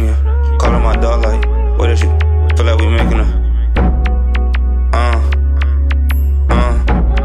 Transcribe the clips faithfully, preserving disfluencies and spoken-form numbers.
ya. Calling my dog like, what if she feel like we making her? Uh, uh,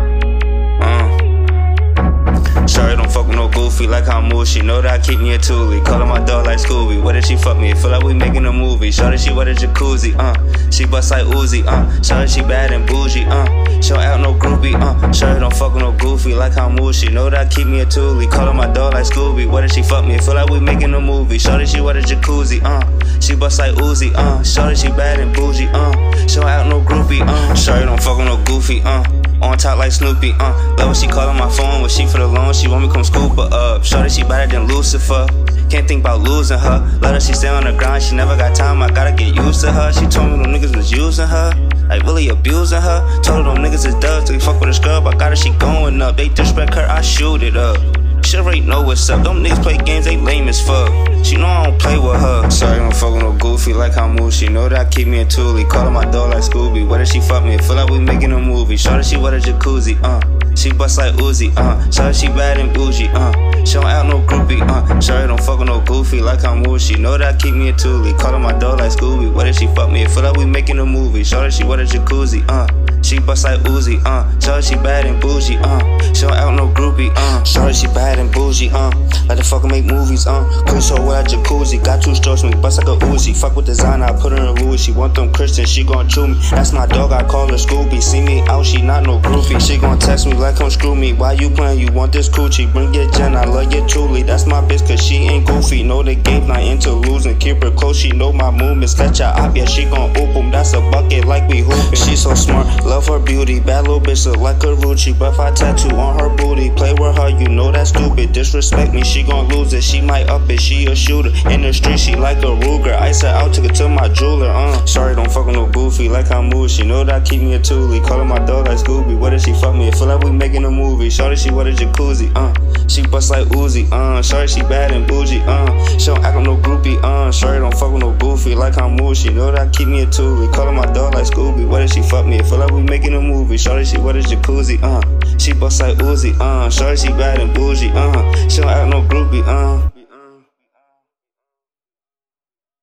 uh. Sorry, don't fuck with no goofy like how I move. She know that I keep me a toolie. Calling my dog like Scooby. What if she fuck me? Feel like we making a movie. Shorty, she wet a jacuzzi. Uh, she bust like Uzi. Uh, shorty, she bad and bougie. Uh, she don't out no groupie. Uh, shorty, don't fuck with no goofy like how I move. She know that I keep me a toolie. Calling my dog like Scooby. What if she fuck me? Feel like we making a movie. Shorty, she wet a jacuzzi. Uh, she bust like Uzi. Uh, shorty, she bad and bougie. Uh, she don't out no groupie. Uh, shorty, don't fuck with no goofy. Uh. On top like Snoopy, uh love when she callin' my phone, when she for the loan, she want me come scoop her up. Shorty, she better than Lucifer, can't think about losing her. Let her, she stay on the grind, she never got time, I gotta get used to her. She told me them niggas was using her, like really abusing her. Told her them niggas is dubs, they fuck with a scrub, I got her, she going up. They disrespect her, I shoot it up. She already know what's up, them niggas play games, they lame as fuck. She know I don't play with her. Sorry, don't fuck with no goofy like how I move. She know that I keep me a toolie. Calling my dog like Scooby. What if she fuck me? Feel like we making a movie. Shorty, she wet a jacuzzi. Uh, she bust like Uzi. Uh, shorty, she bad and bougie. Uh, she don't out no groupie. Uh, shorty, don't fuck with no goofy like how I move. She know that I keep me a toolie. Calling my dog like Scooby. What if she fuck me? Feel like we making a movie. Shorty, she wet a jacuzzi. Uh, she bust like Uzi. Uh, shorty, she bad and bougie. Uh, she don't out no groupie. Uh, shorty, she bad and bougie. Uh, like the fucking make movies. Uh, cool so what a jacuzzi. Got two strokes, me bust like a Uzi. Fuck with designer, I put her in Louis. She want them Christians, she gon' chew me. That's my dog, I call her Scooby. See me out, she not no groupie. She gon' text me like come screw me. Why you playin'? You want this coochie? Bring your Jen, I love you truly. That's my bitch, cause she ain't goofy. Know the game, not into losing. Keep her close, she know my movements. Let ya up, yeah, she gon' oop 'em. That's a bucket like we hoopin'. She so smart, love her beauty. Bad little bitch, look like a Rucci. But if I tattoo on her booty, play with her, you know that's stupid. Disrespect me, she gon' lose it. She might up it, she a shooter. In the street, she like a Ruger. Ice her out, took it to my jeweler. Uh, sorry, don't fuck with no goofy like how I move. She know that I keep me a toolie. Calling my dog like Scooby. What if she fuck me? Feel like we making a movie. Shorty, she wet a jacuzzi. Uh, she bust like Uzi. Uh, shorty, she bad and bougie. Uh, she don't act like no groupie. Uh, shorty, don't fuck with no goofy like how I move. She know that I keep me a toolie. Calling my dog like Scooby. What if she fuck me? Feel like we making a movie. Shorty, she wet a jacuzzi. Uh, she bust like Uzi. Uh, shorty, she bad and bougie. Uh, she don't act no groupie. Uh.